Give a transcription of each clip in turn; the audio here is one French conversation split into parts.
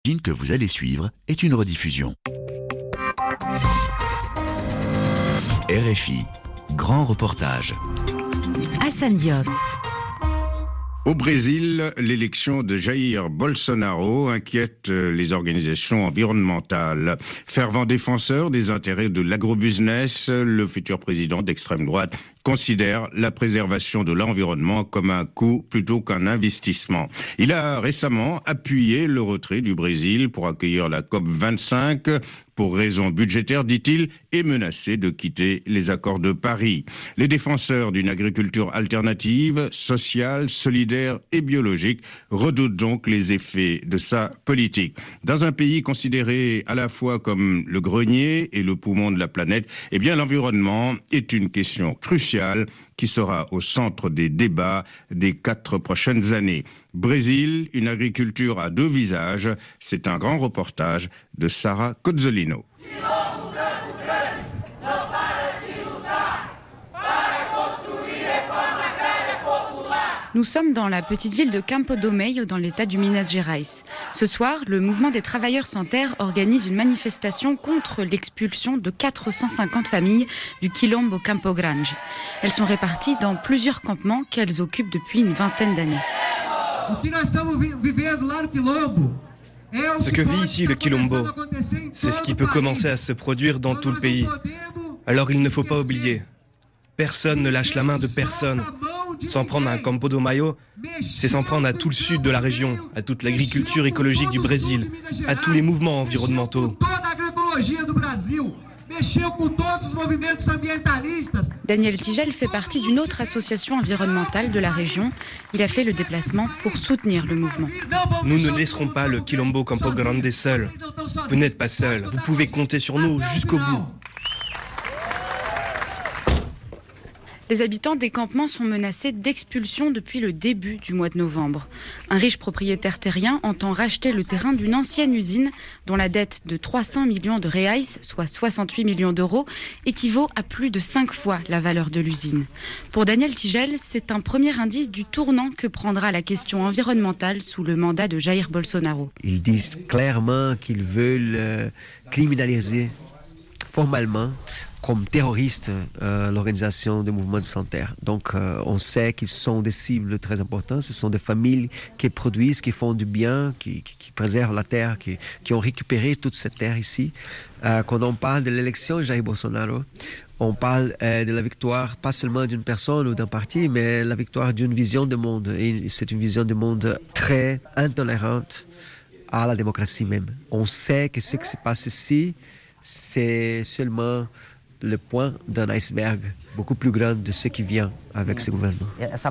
L'image que vous allez suivre est une rediffusion. RFI, grand reportage. Hassan Diop. Au Brésil, l'élection de Jair Bolsonaro inquiète les organisations environnementales. Fervent défenseur des intérêts de l'agrobusiness, le futur président d'extrême droite considère la préservation de l'environnement comme un coût plutôt qu'un investissement. Il a récemment appuyé le retrait du Brésil pour accueillir la COP25 pour raisons budgétaires, dit-il, et menacé de quitter les accords de Paris. Les défenseurs d'une agriculture alternative, sociale, solidaire et biologique redoutent donc les effets de sa politique. Dans un pays considéré à la fois comme le grenier et le poumon de la planète, eh bien l'environnement est une question cruciale qui sera au centre des débats des 4 prochaines années. Brésil, une agriculture à 2 visages, c'est un grand reportage de Sarah Cozzolino. Nous sommes dans la petite ville de Campo do Meio, dans l'état du Minas Gerais. Ce soir, le mouvement des travailleurs sans terre organise une manifestation contre l'expulsion de 450 familles du Quilombo Campo Grande. Elles sont réparties dans plusieurs campements qu'elles occupent depuis une vingtaine d'années. Ce que vit ici le Quilombo, c'est ce qui peut commencer à se produire dans tout le pays. Alors il ne faut pas oublier, personne ne lâche la main de personne. S'en prendre à un Campo do Maio, c'est s'en prendre à tout le sud de la région, à toute l'agriculture écologique du Brésil, à tous les mouvements environnementaux. Daniel Tigel fait partie d'une autre association environnementale de la région. Il a fait le déplacement pour soutenir le mouvement. Nous ne laisserons pas le Quilombo Campo Grande seul. Vous n'êtes pas seul. Vous pouvez compter sur nous jusqu'au bout. Les habitants des campements sont menacés d'expulsion depuis le début du mois de novembre. Un riche propriétaire terrien entend racheter le terrain d'une ancienne usine dont la dette de 300 millions de reais, soit 68 millions d'euros, équivaut à plus de 5 fois la valeur de l'usine. Pour Daniel Tigel, c'est un premier indice du tournant que prendra la question environnementale sous le mandat de Jair Bolsonaro. Ils disent clairement qu'ils veulent criminaliser formellement comme terroristes l'organisation des mouvements de sans terre. Donc on sait qu'ils sont des cibles très importantes. Ce sont des familles qui produisent, qui font du bien, qui préservent la terre, qui ont récupéré toute cette terre ici. Quand on parle de l'élection de Jair Bolsonaro, on parle de la victoire pas seulement d'une personne ou d'un parti, mais la victoire d'une vision de monde. Et c'est une vision de monde très intolérante à la démocratie même. On sait que ce qui se passe ici, c'est seulement le point d'un iceberg beaucoup plus grand de ce qui vient avec ce gouvernement.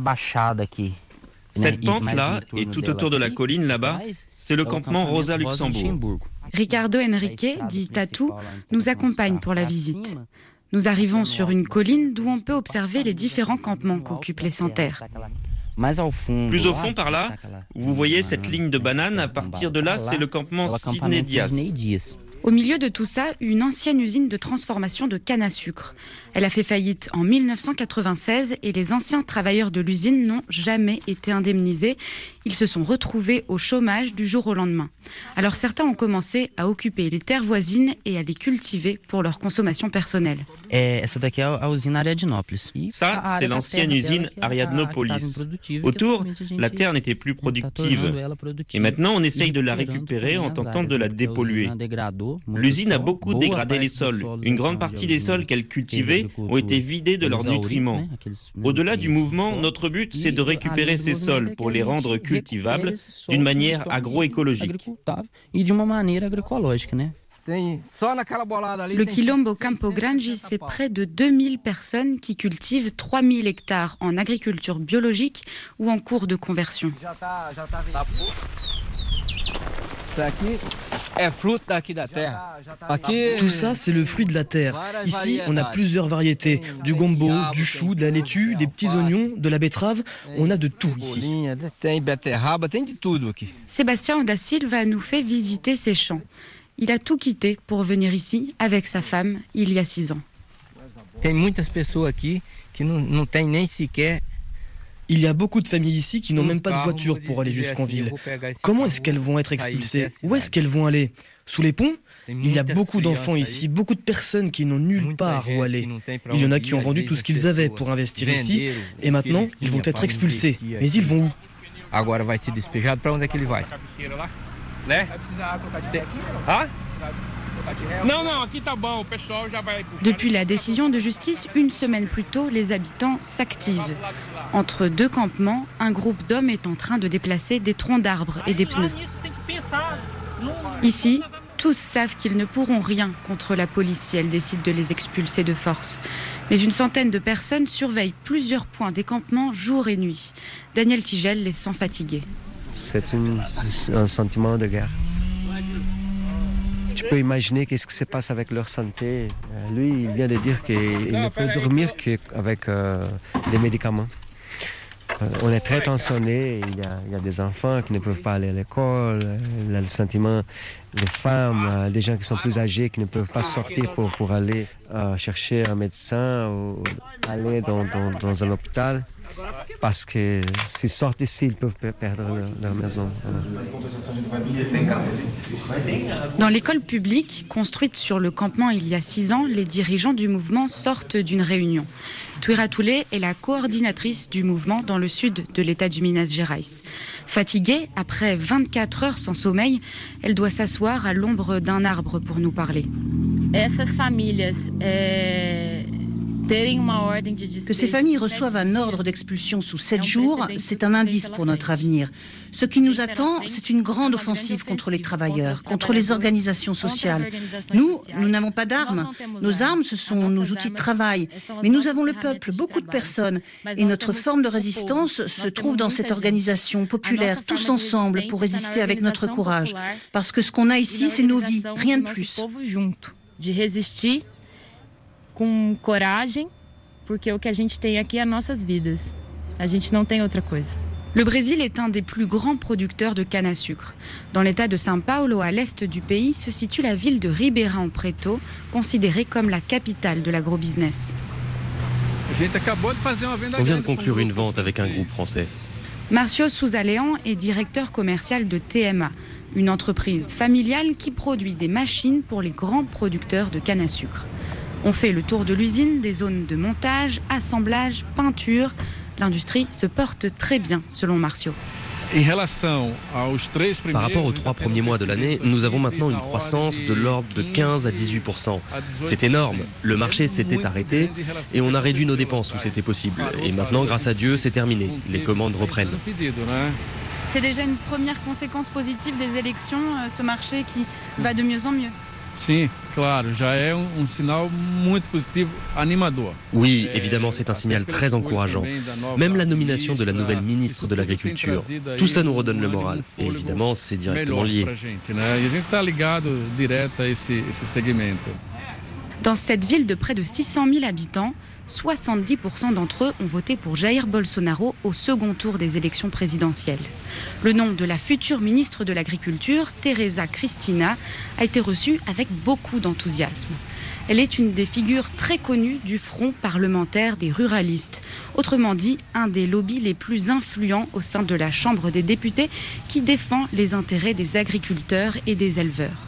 Cette pente-là et tout autour de la colline là-bas, c'est le campement Rosa Luxembourg. Ricardo Henrique, dit Tatou, nous accompagne pour la visite. Nous arrivons sur une colline d'où on peut observer les différents campements qu'occupent les sans-terre. Plus au fond par là, vous voyez cette ligne de bananes, à partir de là, c'est le campement Sidney Dias. Au milieu de tout ça, une ancienne usine de transformation de canne à sucre. Elle a fait faillite en 1996 et les anciens travailleurs de l'usine n'ont jamais été indemnisés. Ils se sont retrouvés au chômage du jour au lendemain. Alors certains ont commencé à occuper les terres voisines et à les cultiver pour leur consommation personnelle. Ça, c'est l'ancienne usine Ariadnopolis. Autour, la terre n'était plus productive. Et maintenant, on essaye de la récupérer en tentant de la dépolluer. L'usine a beaucoup dégradé les sols. Une grande partie des sols qu'elle cultivait ont été vidés de leurs nutriments. Au-delà du mouvement, notre but, c'est de récupérer ces sols pour les rendre cultivables d'une manière agroécologique. Le Quilombo Campo Grande, c'est près de 2000 personnes qui cultivent 3000 hectares en agriculture biologique ou en cours de conversion. Tout ça, c'est le fruit de la terre. Ici, on a plusieurs variétés. Du gombo, du chou, de la laitue, des petits oignons, de la betterave. On a de tout ici. Sébastien da Silva nous fait visiter ses champs. Il a tout quitté pour venir ici avec sa femme il y a 6 ans. Il y a beaucoup de familles ici qui n'ont même pas de voiture pour aller jusqu'en ville. Comment est-ce qu'elles vont être expulsées? Où est-ce qu'elles vont aller? Sous les ponts? Il y a beaucoup d'enfants ici, beaucoup de personnes qui n'ont nulle part où aller. Il y en a qui ont vendu tout ce qu'ils avaient pour investir ici, et maintenant, ils vont être expulsés. Mais ils vont où? Agora vai ser despejado, para onde é que ele vai? Né? Depuis la décision de justice, une semaine plus tôt, les habitants s'activent. Entre deux campements, un groupe d'hommes est en train de déplacer des troncs d'arbres et des pneus. Ici, tous savent qu'ils ne pourront rien contre la police si elle décide de les expulser de force. Mais une centaine de personnes surveillent plusieurs points des campements jour et nuit. Daniel Tigel les sent fatigués. C'est un sentiment de guerre. Tu peux imaginer qu'est-ce qui se passe avec leur santé. Lui, il vient de dire qu'il ne peut dormir qu'avec des médicaments. On est très tensionné, il y a des enfants qui ne peuvent pas aller à l'école, il y a le sentiment des femmes, des gens qui sont plus âgés qui ne peuvent pas sortir pour aller chercher un médecin ou aller dans un hôpital. Parce que s'ils sortent ici, ils peuvent perdre leur maison. Dans l'école publique, construite sur le campement il y a 6 ans, les dirigeants du mouvement sortent d'une réunion. Tuira Toulé est la coordinatrice du mouvement dans le sud de l'État du Minas Gerais. Fatiguée, après 24 heures sans sommeil, elle doit s'asseoir à l'ombre d'un arbre pour nous parler. Que ces familles reçoivent un ordre d'expulsion sous 7 jours, c'est un indice pour notre avenir. Ce qui nous attend, c'est une grande offensive contre les travailleurs, contre les organisations sociales. Nous n'avons pas d'armes. Nos armes, ce sont nos outils de travail. Mais nous avons le peuple, beaucoup de personnes. Et notre forme de résistance se trouve dans cette organisation populaire, tous ensemble, pour résister avec notre courage. Parce que ce qu'on a ici, c'est nos vies, rien de plus. Com coragem, porque o que a gente tem aqui é nossas vidas. A gente não tem outra coisa. Le Brésil est un des plus grands producteurs de canne à sucre. Dans l'état de São Paulo, à l'est du pays, se situe la ville de Ribeirão Preto, considérée comme la capitale de l'agrobusiness. On vient de conclure une vente avec un groupe français. Marcio Souza Leão est directeur commercial de TMA, une entreprise familiale qui produit des machines pour les grands producteurs de canne à sucre. On fait le tour de l'usine, des zones de montage, assemblage, peinture. L'industrie se porte très bien, selon Marcio. Par rapport aux 3 premiers mois de l'année, nous avons maintenant une croissance de l'ordre de 15 à 18%. C'est énorme. Le marché s'était arrêté et on a réduit nos dépenses où c'était possible. Et maintenant, grâce à Dieu, c'est terminé. Les commandes reprennent. C'est déjà une première conséquence positive des élections, ce marché qui va de mieux en mieux. Oui, évidemment, c'est un signal très encourageant. Même la nomination de la nouvelle ministre de l'Agriculture, tout ça nous redonne le moral. Et évidemment, c'est directement lié. Dans cette ville de près de 600 000 habitants, 70% d'entre eux ont voté pour Jair Bolsonaro au second tour des élections présidentielles. Le nom de la future ministre de l'Agriculture, Tereza Cristina, a été reçu avec beaucoup d'enthousiasme. Elle est une des figures très connues du front parlementaire des ruralistes. Autrement dit, un des lobbies les plus influents au sein de la Chambre des députés qui défend les intérêts des agriculteurs et des éleveurs.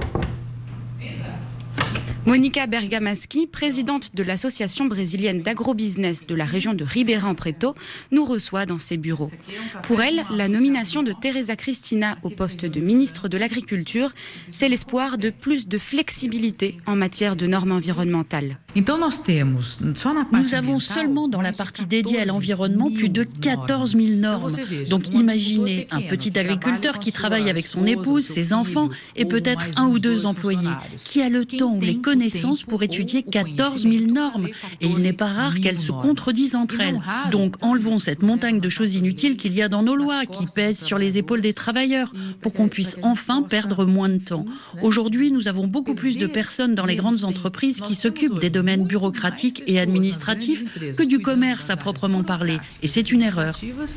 Monica Bergamaschi, présidente de l'association brésilienne d'agrobusiness de la région de Ribeirão Preto, nous reçoit dans ses bureaux. Pour elle, la nomination de Tereza Cristina au poste de ministre de l'Agriculture, c'est l'espoir de plus de flexibilité en matière de normes environnementales. Nous avons seulement dans la partie dédiée à l'environnement plus de 14 000 normes. Donc imaginez un petit agriculteur qui travaille avec son épouse, ses enfants et peut-être 1 ou 2 employés, qui a le temps ou les connaissances pour étudier 14 000 normes. Et il n'est pas rare qu'elles se contredisent entre elles. Donc enlevons cette montagne de choses inutiles qu'il y a dans nos lois, qui pèsent sur les épaules des travailleurs, pour qu'on puisse enfin perdre moins de temps. Aujourd'hui, nous avons beaucoup plus de personnes dans les grandes entreprises qui s'occupent des domaines bureaucratiques et administratifs que du commerce à proprement parler. Et c'est une erreur.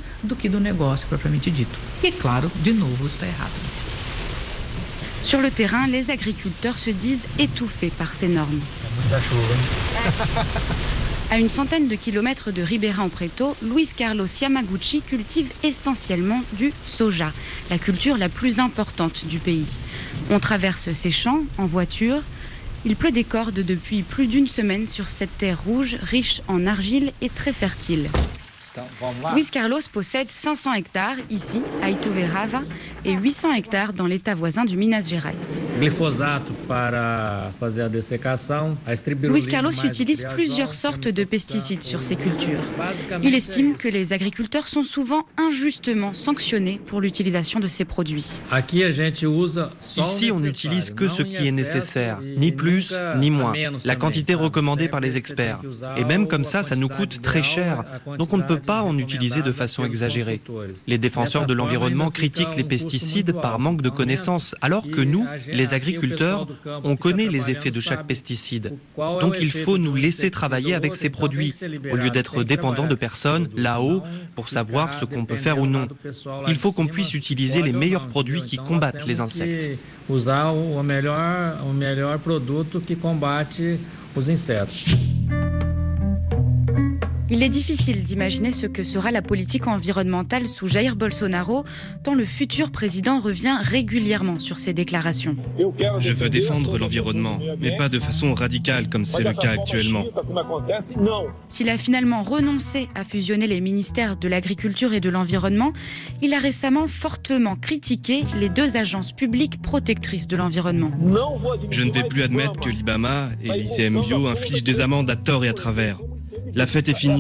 Sur le terrain, les agriculteurs se disent étouffés par ces normes. À une centaine de kilomètres de Ribeirão Preto, Luiz Carlos Yamaguchi cultive essentiellement du soja, la culture la plus importante du pays. On traverse ces champs en voiture. Il pleut des cordes depuis plus d'une semaine sur cette terre rouge, riche en argile et très fertile. Luiz Carlos possède 500 hectares ici, à Ituverava, et 800 hectares dans l'état voisin du Minas Gerais. Luiz Carlos utilise plusieurs sortes de pesticides sur ses cultures. Il estime que les agriculteurs sont souvent injustement sanctionnés pour l'utilisation de ces produits. Ici, on n'utilise que ce qui est nécessaire, ni plus ni moins, la quantité recommandée par les experts. Et même comme ça nous coûte très cher, donc on ne peut pas en utiliser de façon exagérée. Les défenseurs de l'environnement critiquent les pesticides par manque de connaissances, alors que nous, les agriculteurs, on connaît les effets de chaque pesticide. Donc il faut nous laisser travailler avec ces produits, au lieu d'être dépendants de personnes là-haut pour savoir ce qu'on peut faire ou non. Il faut qu'on puisse utiliser les meilleurs produits qui combattent les insectes. Il est difficile d'imaginer ce que sera la politique environnementale sous Jair Bolsonaro, tant le futur président revient régulièrement sur ses déclarations. Je veux défendre l'environnement, mais pas de façon radicale comme c'est le cas actuellement. S'il a finalement renoncé à fusionner les ministères de l'Agriculture et de l'Environnement, il a récemment fortement critiqué les deux agences publiques protectrices de l'environnement. Je ne vais plus admettre que l'IBAMA et l'ICMBio infligent des amendes à tort et à travers. La fête est finie.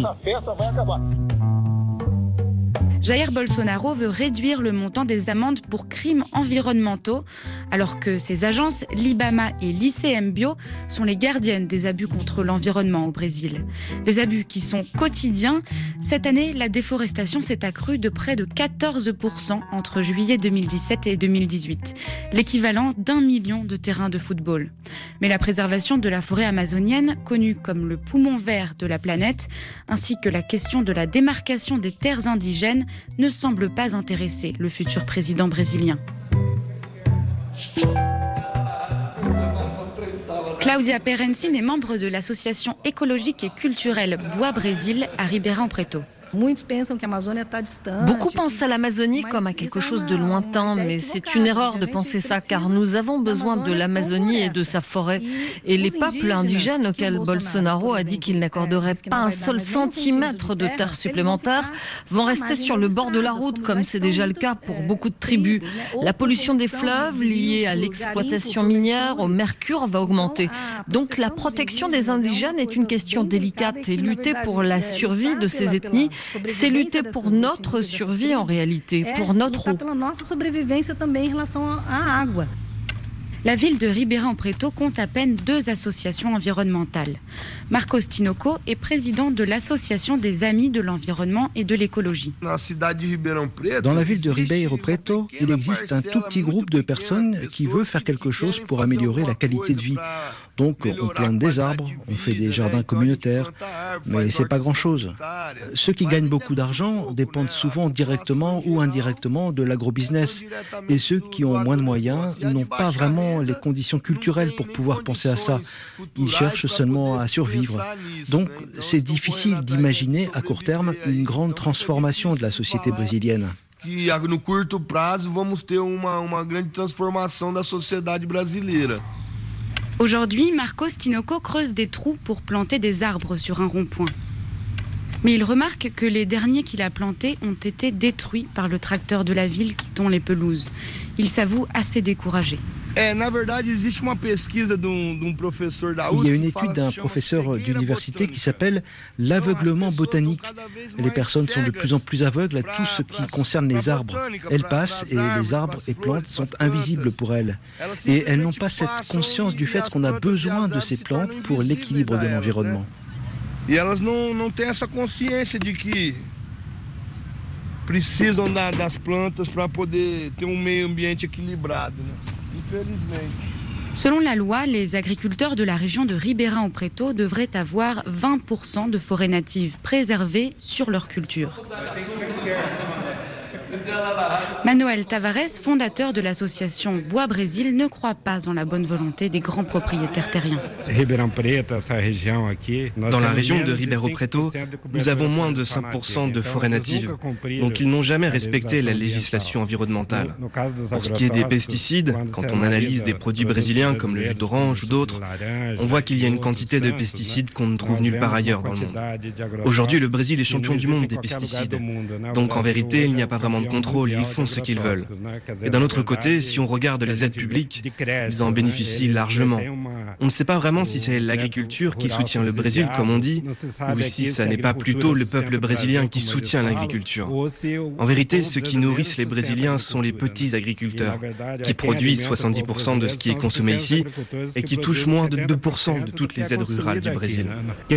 Jair Bolsonaro veut réduire le montant des amendes pour crimes environnementaux, alors que ces agences, l'IBAMA et l'ICMBio, sont les gardiennes des abus contre l'environnement au Brésil. Des abus qui sont quotidiens. Cette année, la déforestation s'est accrue de près de 14% entre juillet 2017 et 2018, l'équivalent d'1 million de terrains de football. Mais la préservation de la forêt amazonienne, connue comme le poumon vert de la planète, ainsi que la question de la démarcation des terres indigènes, ne semble pas intéresser le futur président brésilien. Cláudia Perencin est membre de l'association écologique et culturelle Bois Brésil à Ribeirão Preto. Beaucoup pensent à l'Amazonie comme à quelque chose de lointain, mais c'est une erreur de penser ça, car nous avons besoin de l'Amazonie et de sa forêt. Et les peuples indigènes auxquels Bolsonaro a dit qu'il n'accorderait pas un seul centimètre de terre supplémentaire vont rester sur le bord de la route, comme c'est déjà le cas pour beaucoup de tribus. La pollution des fleuves liée à l'exploitation minière, au mercure, va augmenter. Donc la protection des indigènes est une question délicate, et lutter pour la survie de ces ethnies, c'est lutter pour notre survie en réalité, pour notre eau. La ville de Ribeirão Preto compte à peine 2 associations environnementales. Marcos Tinoco est président de l'Association des Amis de l'Environnement et de l'Écologie. Dans la ville de Ribeirão Preto, il existe un tout petit groupe de personnes qui veut faire quelque chose pour améliorer la qualité de vie. Donc on plante des arbres, on fait des jardins communautaires, mais c'est pas grand-chose. Ceux qui gagnent beaucoup d'argent dépendent souvent directement ou indirectement de l'agrobusiness. Et ceux qui ont moins de moyens n'ont pas vraiment les conditions culturelles pour pouvoir penser à ça. Ils cherchent seulement à survivre. Donc c'est difficile d'imaginer à court terme une grande transformation de la société brésilienne. No curto prazo vamos ter uma grande transformação da sociedade brasileira. Aujourd'hui, Marcos Tinoco creuse des trous pour planter des arbres sur un rond-point. Mais il remarque que les derniers qu'il a plantés ont été détruits par le tracteur de la ville qui tond les pelouses. Il s'avoue assez découragé. Il y a une étude d'un professeur d'université qui s'appelle l'aveuglement botanique. Les personnes sont de plus en plus aveugles à tout ce qui concerne les arbres. Elles passent et les arbres et plantes sont invisibles pour elles. Et elles n'ont pas cette conscience du fait qu'on a besoin de ces plantes pour l'équilibre de l'environnement. E elas não têm essa consciência de que precisam das plantas para poder ter meio ambiente equilibrado, né? Infelizmente. Selon la loi, les agriculteurs de la région de Ribeirão Preto devraient avoir 20% de forêts natives préservées sur leur culture. Manuel Tavares, fondateur de l'association Bois Brésil, ne croit pas en la bonne volonté des grands propriétaires terriens. Dans la région de Ribeirão Preto, nous avons moins de 5% de forêts natives, donc ils n'ont jamais respecté la législation environnementale. Pour ce qui est des pesticides, quand on analyse des produits brésiliens comme le jus d'orange ou d'autres, on voit qu'il y a une quantité de pesticides qu'on ne trouve nulle part ailleurs dans le monde. Aujourd'hui, le Brésil est champion du monde des pesticides. Donc en vérité, il n'y a pas vraiment de contrôle, ils font ce qu'ils veulent. Et d'un autre côté, si on regarde les aides publiques, ils en bénéficient largement. On ne sait pas vraiment si c'est l'agriculture qui soutient le Brésil, comme on dit, ou si ce n'est pas plutôt le peuple brésilien qui soutient l'agriculture. En vérité, ceux qui nourrissent les Brésiliens sont les petits agriculteurs, qui produisent 70% de ce qui est consommé ici et qui touchent moins de 2% de toutes les aides rurales du Brésil.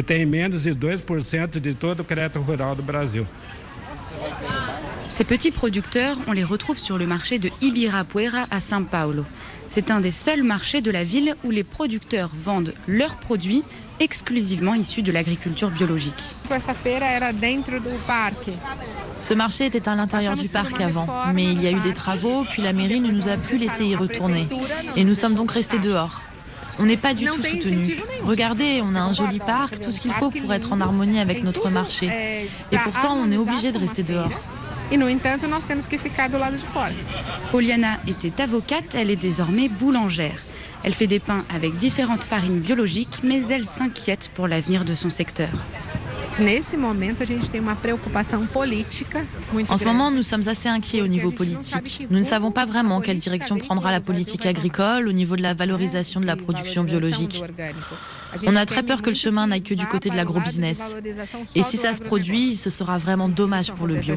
Ces petits producteurs, on les retrouve sur le marché de Ibirapuera à São Paulo. C'est un des seuls marchés de la ville où les producteurs vendent leurs produits exclusivement issus de l'agriculture biologique. Ce marché était à l'intérieur du parc avant, mais il y a eu des travaux, puis la mairie ne nous a plus laissé y retourner. Et nous sommes donc restés dehors. On n'est pas du tout soutenus. Regardez, on a un joli parc, tout ce qu'il faut pour être en harmonie avec notre marché. Et pourtant, on est obligé de rester dehors. Poliana était avocate, elle est désormais boulangère. Elle fait des pains avec différentes farines biologiques, mais elle s'inquiète pour l'avenir de son secteur. En ce moment, nous sommes assez inquiets au niveau politique. Nous ne savons pas vraiment quelle direction prendra la politique agricole au niveau de la valorisation de la production biologique. On a très peur que le chemin n'aille que du côté de l'agrobusiness. Et si ça se produit, ce sera vraiment dommage pour le bio.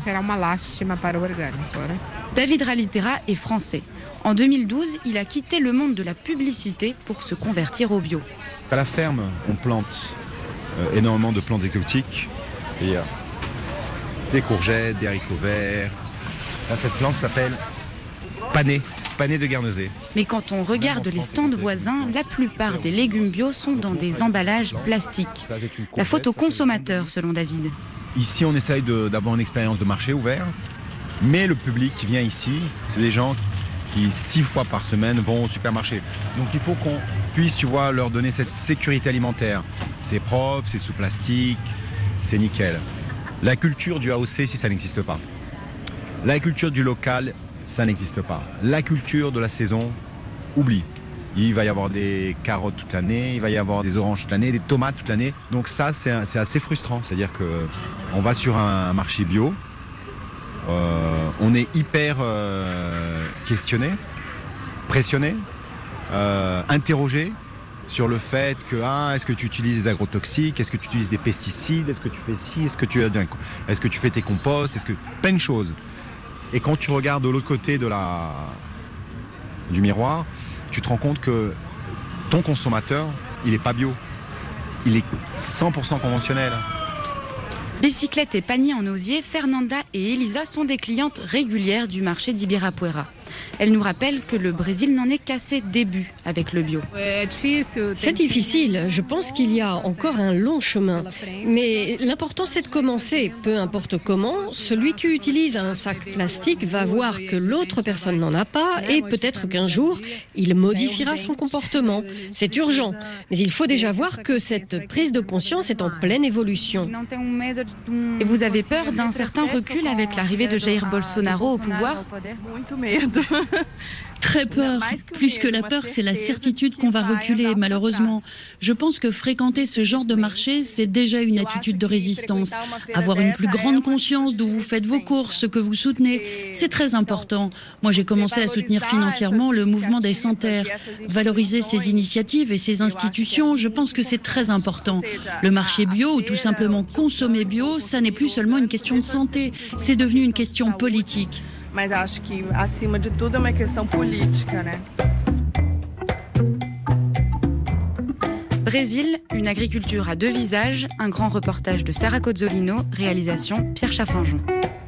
David Ralitera est français. En 2012, il a quitté le monde de la publicité pour se convertir au bio. À la ferme, on plante énormément de plantes exotiques. Il y a des courgettes, des haricots verts. Là, cette plante s'appelle panais de Guernesey. Mais quand on regarde les stands voisins, la plupart des légumes bio sont dans des emballages plastiques. La faute au consommateur, selon David. Ici, on essaye d'avoir une expérience de marché ouvert, mais le public qui vient ici, c'est des gens qui 6 fois par semaine vont au supermarché. Donc il faut qu'on puisse, tu vois, leur donner cette sécurité alimentaire. C'est propre, c'est sous plastique, c'est nickel. La culture du AOC, si ça n'existe pas. La culture du local, ça n'existe pas. La culture de la saison, oublie. Il va y avoir des carottes toute l'année, il va y avoir des oranges toute l'année, des tomates toute l'année. Donc ça, c'est assez frustrant. C'est-à-dire qu'on va sur un marché bio, on est hyper questionné, pressionné, interrogé sur le fait que est-ce que tu utilises des agrotoxiques, est-ce que tu utilises des pesticides, est-ce que tu fais ci, est-ce que tu fais tes composts, plein de choses. Et quand tu regardes de l'autre côté du miroir, tu te rends compte que ton consommateur, il n'est pas bio, il est 100% conventionnel. Bicyclette et panier en osier, Fernanda et Elisa sont des clientes régulières du marché d'Ibirapuera. Elles nous rappellent que le Brésil n'en est qu'à ses débuts avec le bio. C'est difficile, je pense qu'il y a encore un long chemin. Mais l'important c'est de commencer, peu importe comment. Celui qui utilise un sac plastique va voir que l'autre personne n'en a pas et peut-être qu'un jour, il modifiera son comportement. C'est urgent, mais il faut déjà voir que cette prise de conscience est en pleine évolution. Et vous avez peur d'un certain recul avec l'arrivée de Jair Bolsonaro au pouvoir ? Très peur. Plus que la peur, c'est la certitude qu'on va reculer, malheureusement. Je pense que fréquenter ce genre de marché, c'est déjà une attitude de résistance. Avoir une plus grande conscience d'où vous faites vos courses, ce que vous soutenez, c'est très important. Moi, j'ai commencé à soutenir financièrement le mouvement des sans-terre. Valoriser ces initiatives et ces institutions, je pense que c'est très important. Le marché bio ou tout simplement consommer bio, ça n'est plus seulement une question de santé, c'est devenu une question politique. Mas acho que, acima de tudo, é uma questão política, né? Brésil, une agriculture à deux visages, un grand reportage de Sarah Cozzolino, réalisation Pierre Chaffanjon.